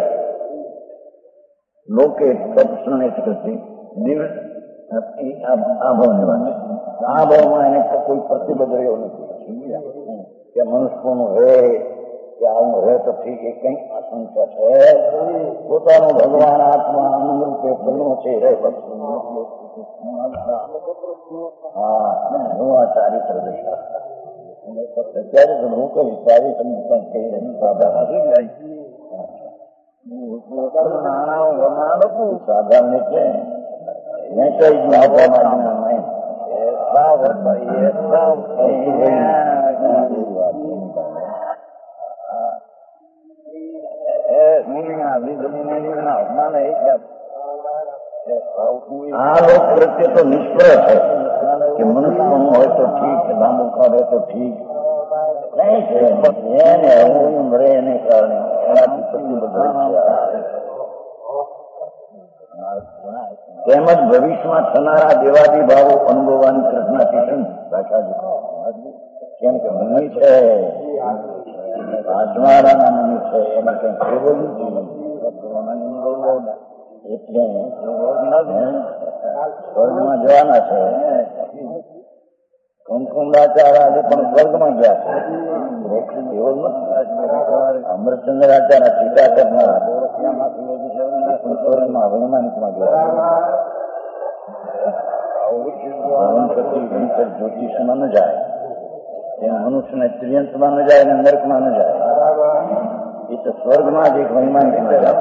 લોકે તપસ્ણ કરતી દિવસ આ ભાવની વાત છે. આ ભાવમાં એને કોઈ પ્રતિબદ્ધ રહ્યો નથી કે મનુષ્યનું રહે કે આવું રહે તો ઠીક એ કઈ આશંકા છે. પોતાનો ભગવાન આત્મા આનંદ રૂપે પરિણો છે રહે હા હું આ ચારિત્ર દશા અત્યારે તો હું કઈ સારી તમને કહી રહી સાધારણ છે ને કઈ આ લોક પ્રત્યે તો નિષ્ફળ છે કે મનુષ્ય હોય તો ઠીક, લાંબુ કાઢે તો ઠીક નહીં છે. એને હું રહે એને કારણે એનાથી પ્રતિબદ્ધ છે. તેમજ ભવિષ્યમાં થનારા દેવાદી ભાવો અનુભવવાની કૃષ્ણાથી શું ભાષા કેમ કે મની છે આજવાળાના મની છે એને કઈ કેવું નથી એટલે સ્વર્ગમાં જવાના છે. કુમકુંડાચાર આજે પણ સ્વર્ગમાં ગયા છે એવો નથી. અમરચંદ્ર આચાર્ય ટીકા કરનાર સ્વર્ગમાં વૈમાનિકમાં ગયા. જ્યોતિષમાં ન જાય તેમ મનુષ્યને ત્રિયંતમાં ન જાય ને નર્કમાં ન જાય. એ તો સ્વર્ગમાં જ એક વૈમાનિકમાં જાય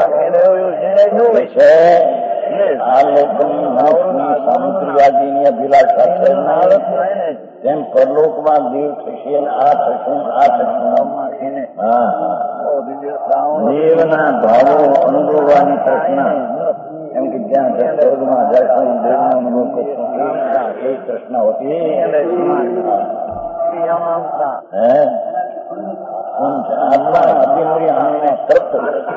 છે. આ લોકોની મનુષ્યની સામુદ્રિયાદીની અભિલાષા તેમ પરલોકમાં દેવ થશે આ થશે આ થશે. હા દેવના ભાવો અનુભવવાની તૃષ્ણા એમ કે જ્યાં સ્વર્ગમાં જશું દેવનો અનુભવ કરશું એ તૃષ્ણા હોતી. હે આપણા અતિન્દ્રિય આનંદ તૃપ્ત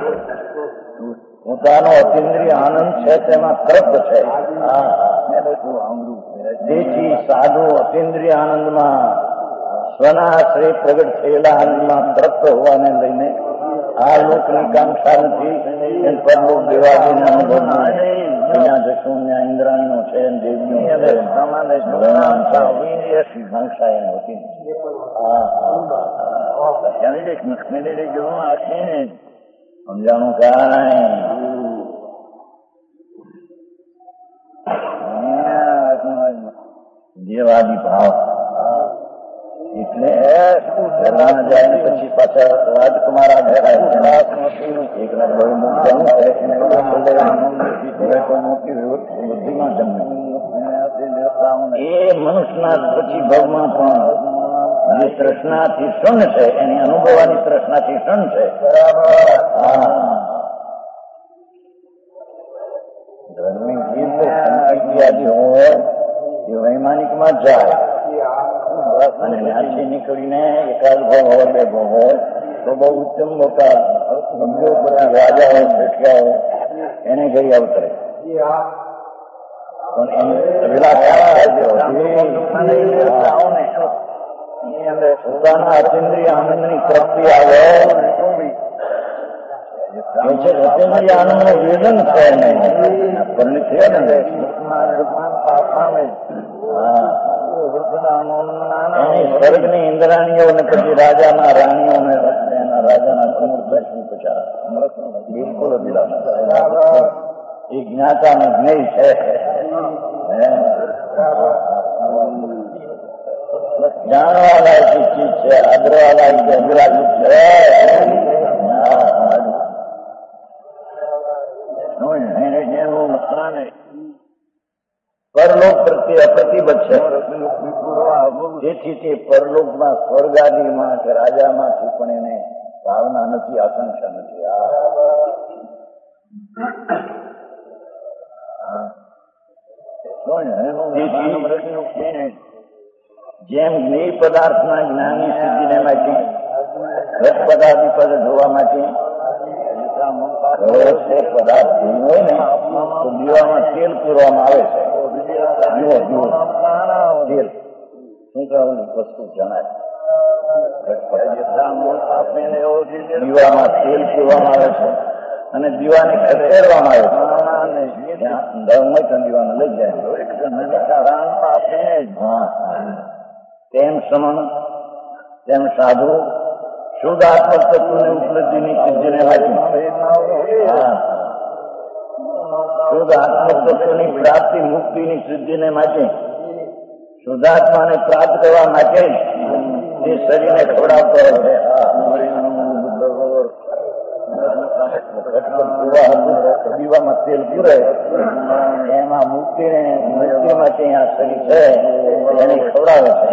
પોતાનો અતિન્દ્રિય આનંદ છે તેમાં તૃપ્ત છે. તેથી સાધુ અતિન્દ્રિય આનંદમાં સ્વના આશ્રય પ્રગટ થયેલા આનંદમાં તૃપ્ત હોવાને લઈને આ લોકની કાંક્ષા નથી, પરલોક દેવાદીના અનુભવમાં ત્યાં જશું ત્યાં ઇન્દ્રાણીઓ છે, દેવીઓ છે, કાંક્ષા એને હોતી નથી. સમજાણું કાંઈ દેવાદી ભાવ એટલે જાય ને પછી પાછા રાજકુમાર એકલા બહુ મોટું બુદ્ધિમાં જન્મે એ મનુષ્યના પછી ભવમાં પણ જે તૃષ્ણાથી ક્ષણ છે એની અનુભવવાની તૃષ્ણાથી ક્ષણ છે. ધર્મી જીવ તો હોય એ વૈમાનિકમાં જાય અને ત્યાંથી નીકળીને એકાદ ભાવ હોય બે ભાવ હોય તો બહુ ઉત્તમ મોટા ગંભીર બધા રાજા હોય બેઠ્યા હોય એને ગઈ અવતરે પણ એને પોતાના અચેન્દ્રિય આનંદની તૃપ્તિ આવે અચેન્દ્રિય આનંદ નું વેદન છે સ્વર્ગની ઇન્દ્રાણીઓ ને પછી રાજાના રાણીઓ ને એના રાજાના સમૃદ્ધ બિલકુલ એ જ્ઞાતાનું જ્ઞેય છે. જાણવા લાયક ચીજ છે, આદરવા લાયક અગ્રાજી છે. પરલોક પ્રત્યે અપ્રતિબદ્ધ છે, જેથી તે પરલોકમાં સ્વર્ગાદીમાં કે રાજામાંથી પણ એને ભાવના નથી, આકાંક્ષા નથી. જેમ જ્ઞેય પદાર્થના જ્ઞાનની સિદ્ધિને માટે રસ પદાર્થ પદ જોવા માટે પદાર્થ હોય ને તો દીવામાં તેલ પૂરવામાં આવે છે. જુઓ જુઓ તેલ શું કહેવું વસ્તુ જણાય. દીવામાં તેલ પૂરવામાં આવે છે અને દીવાને ખસેડવામાં આવે છે. દમ હોય તો દીવાને લઈ જાય. તેમ સમન તેમ સાધુ શુદ્ધ આત્મ તત્વની ઉપલબ્ધિની સિદ્ધિને માટે શુદ્ધ આત્મ તત્વની પ્રાપ્તિ મુક્તિની સિદ્ધિને માટે શુદ્ધાત્માને પ્રાપ્ત કરવા માટે જે શરીરને ખવડાવતો હોય દીવામાં તેલ પૂરે એમાં મુક્તિને મુક્તિ માટે આ શરીર છે એને ખવડાવે છે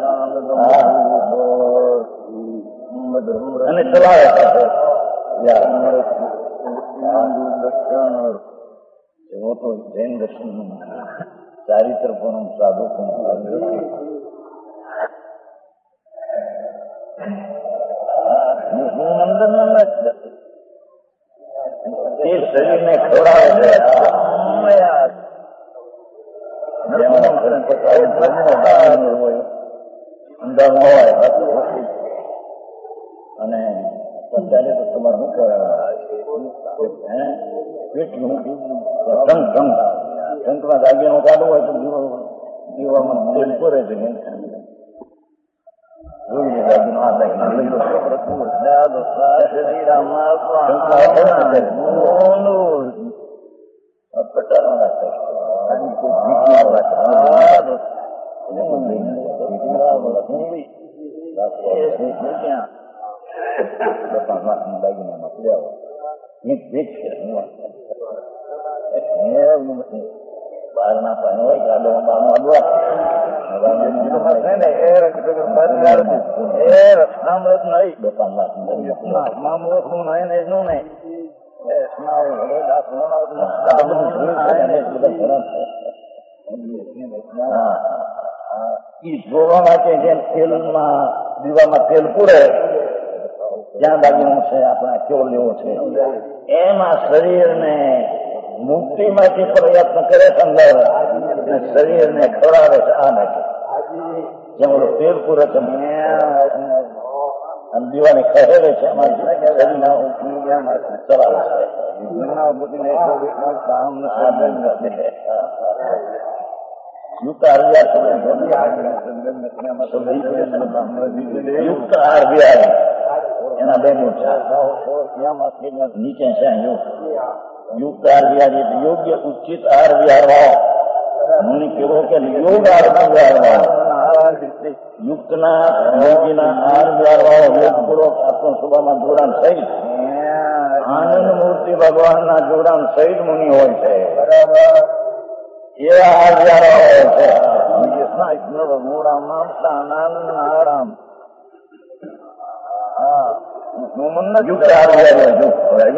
અને ચલાવે છે. એવો તો જૈન દર્શન ચારિત્ર પણ સાધુ પણ એ શરીરને ખવડાવે છે. અંદર હોય અને અત્યારે તો તમારે શું કહેવાય પેટનું ટંક ટંક ટંકમાં દાગીનો કાઢવો હોય તો દીવામાં તેલ પૂરે છે. દાગીનો આ દાગીનો લઈ પટાનો રાખે દાગીનામાં પીડાવો બહાર ના પાણી હોય ગાડો રક્ષણામૃત નહીં દુકાનમાં નહીં નહીં જોવા માટે જેમ તેલમાં દીવામાં તેલ પૂરે જ્યાં દાગીનો છે આપણે કેવો લેવો છે એમાં શરીરને મુક્તિમાંથી પ્રયત્ન કરે છે અંદર શરીરને ખવડાવે છે આ માટે જેમ ઓલો પેડ પૂરો છે દીવાની ખરેવે છે યુક્ત યુક્ત આર બિહાર એના બે નીચે છે યુક્ત આર બિહાર યોગ્ય ઉચિત આર બિહાર ભાવ મુનિ કેવો કે યોગ આર બિહાર ભાવ યુક્તના યોગીના આર બિહાર ભાવ યોગપૂર્વક આત્મ સ્વભાવમાં જોડાણ સહિત આનંદ મૂર્તિ ભગવાનના જોડાણ સહિત મુનિ હોય છે એ આર બિહાર હોય છે મૂળામ આનંદ યુક્ત આહાર વિહાર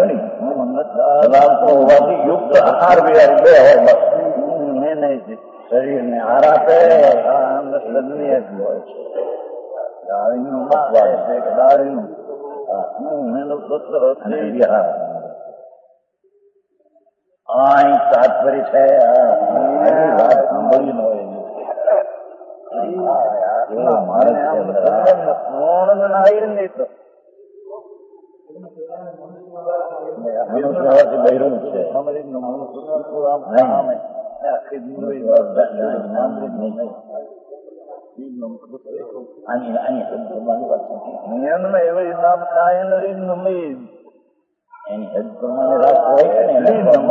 હોવાથી યુક્ત આહાર વિહાર બે હોય બસ શરીર ને આહાર આપે દાળીનું દાળીનું વિહાર આ તાત્પર્ય છે વાત સાંભળી ન હોય મારે બહેરું છે એની હદ પ્રમાણે રાત હોય છે ને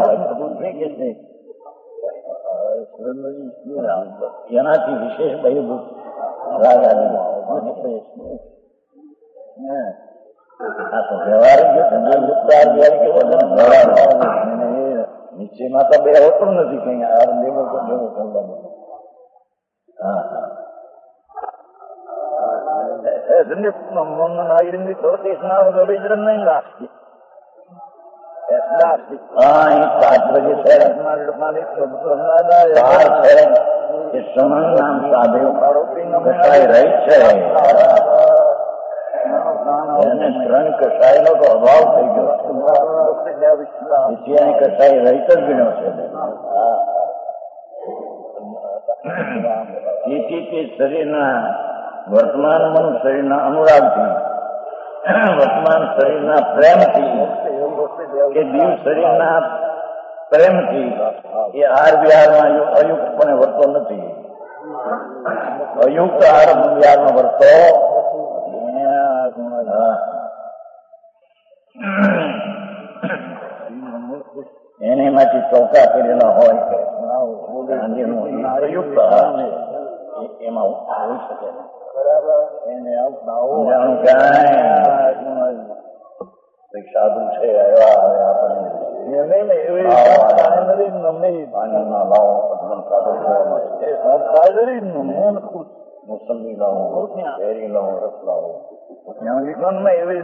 એનાથી વિશેષ બહિર્ભૂત રાગ આદિ આ તો વ્યવહારિક કેવો નિશ્ચયમાં તો બે હોતું નથી કઈ આ દેવો તો જેવો કરવાનો હા ત્રણ કસાય નો તો અભાવ થઈ ગયો કસાય રહીત જ ગણ્યો છે તેથી તે શરીરના વર્તમાન મન શરીરના અનુરાગથી વર્તમાન શરીરના પ્રેમથી કે દિવ શરીરના પ્રેમથી એ આહાર વિહારમાં અયુક્તપણે વર્તો નથી. અયુક્ત આહાર વિહારમાં વર્તો એને માંથી ચોકા કરેલા હોય કે અયુક્ત એમાં હોઈ શકે એને સાધુ છે મોસંબી લાવો કેરી લાવો રસ લાવો એવી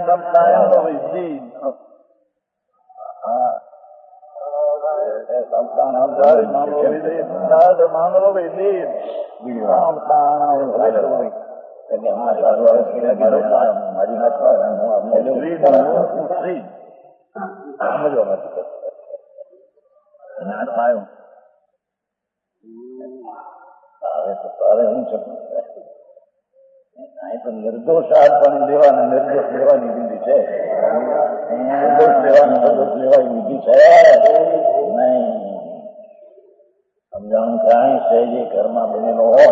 નિર્દોષ પણ દેવાની નિર્દોષ લેવાની વિધિ છે. નિર્દોષ લેવાની નિર્દોષ લેવાની વિધિ છે નહીં. સમજાણું કાંઈ છે જે ઘરમાં બનેલો હોય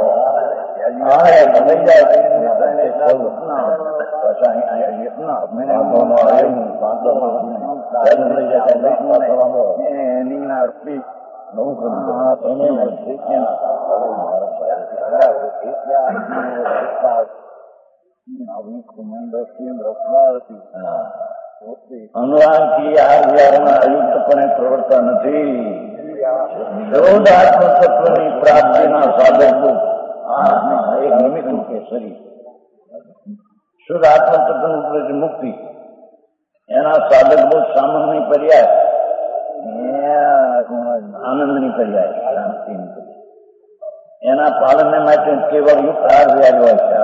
અનુરાગથી આ વિહારમાં અયુક્તપણે પ્રવર્તા નથી. શુદ્ધ આત્મતત્વની પ્રાપ્તિના સાધકભૂત એક નિમિત્ત રૂપે શરીર શુદ્ધ આત્મતત્વ મુક્તિ એના સાધકભૂત સામાન્ય પર્યાય આનંદની પર્યાય શાંતિની પર્યાય એના પાલનને માટે કેવળ યુક્ત આહાર વિહાર હોય છે.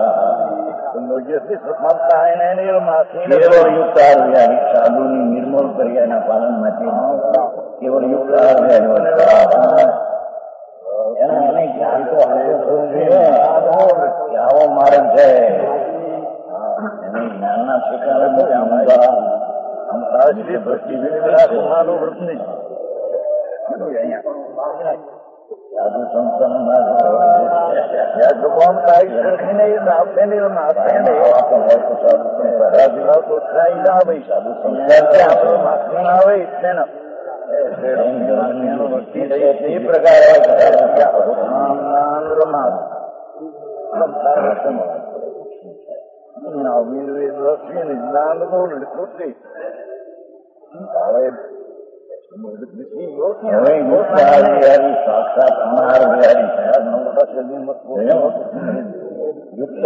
કેવળ યુક્ત આહાર વિહાર સાધુની નિર્મૂળ પર્યાયના પાલન માટે કેવળ યુક્ત આહાર વિહાર હોય એના એને આવો છે એને જ્ઞાનના ઠેકાણે અમદાવાદ ભક્તિ મારું વ્રત નહીં સાધુ હવે સાક્ષાત અનાર બિહારી યુક્ત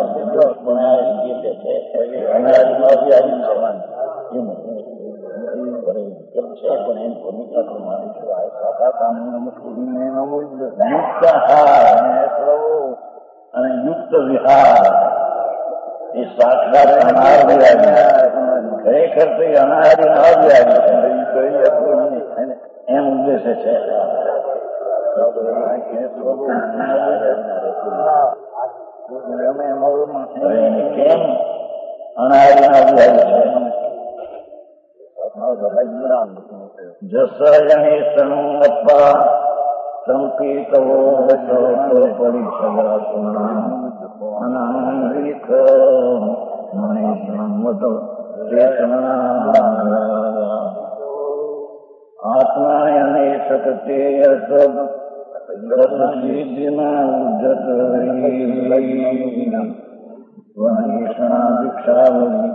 અને યુક્ત વિહાર એ સાક્ષાત અનાર બિહારી ખરેખર તો એ અનારી ના બિહારી એમ ઉદ્દેશ્ય છે કેમ અનારી ના બિહારી છે જસયને સંગપ્પા સંકીતવો અનામિક આત્મા એને શકતે દીક્ષાવલી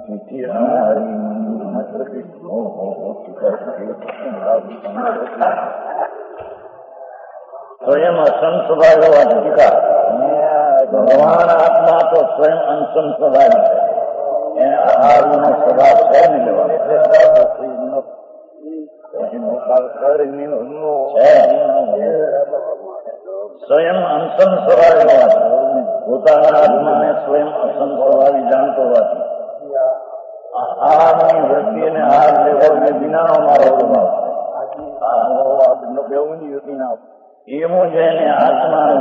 સ્વયં અસન સ્વભાવ ટીકા ભગવાન આત્મા તો સ્વયં અનસન સ્વભાવ છે એને આહારનો સ્વભાવ છે ને સ્વયં અનસન સ્વભાવ પોતાના આત્માને સ્વયં અસન સ્વભાવી જાણતો હોવાથી આહારની વૃત્તિ અને આહાર લેવો અને વિનાનો મારો સ્વભાવ છે એવું જેને આત્મા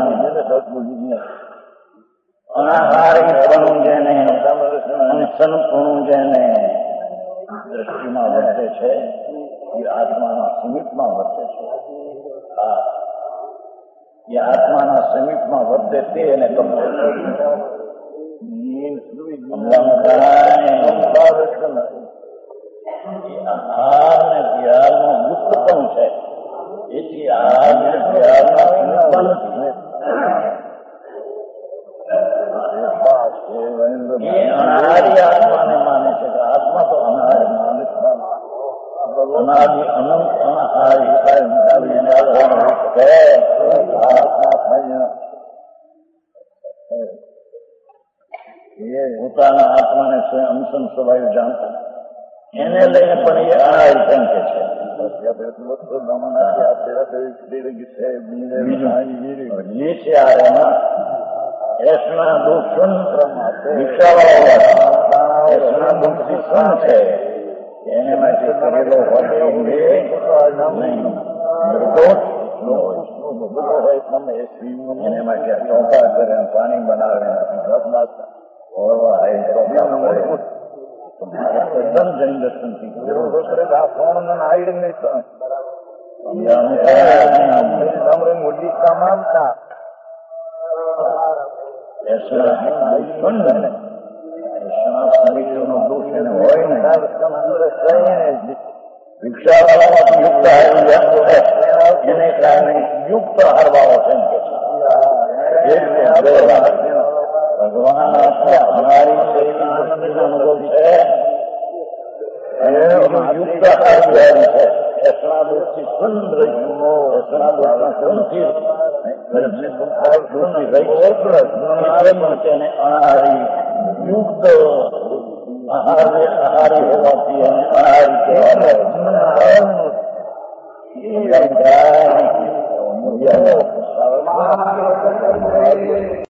અનાહારીપણું જેને અનશનપણું જેને દ્રષ્ટિમાં વર્તે છે એ આત્માના સમીપમાં વર્તે છે એ આત્માના સમીપમાં વર્તે તે એને ગમશે આહાર ને વિહારમાં યુક્ત પણ છે એથી આહાર ને વિહારમાં અનાહારી આત્માને માને છે કે આત્મા તો અનાહારી માને અનાદિ અનંત અનાહારી પોતાના આત્માને સ્વયં અંશન સ્વભાવ જાણતા એને લઈને પણ એ અનાહારી કેમ કે છે બીજું એ છે આ એમાં એસના દુઃખ દીક્ષાવાળા એસના દુઃખથી શું છે એને માટે કરેલો હોય એને માટે ચોખા કરે પાણી બનાવે એકદમ જૈન દર્શન થી મોટી કામતા દોષ એને હોય ને રિક્ષાવાળામાં યુક્ત એને કારણે યુક્ત હારવાઓ છે ભગવાન અમારી અનુભવ છે યુક્ત હારવારી છે એસના દોષથી સુંદર એસના દોષના સુનથી અનાહારી યુક્ત આહારી આહારી હોવાથી અને અનાહારી કહેવાય